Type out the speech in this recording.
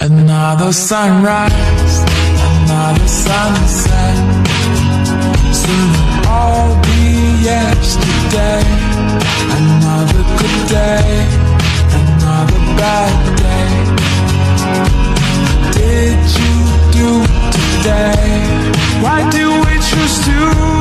Another sunrise, another sunset. Soon it'll all be yesterday. Another good day, another bad day. What did you do today? Why do we choose to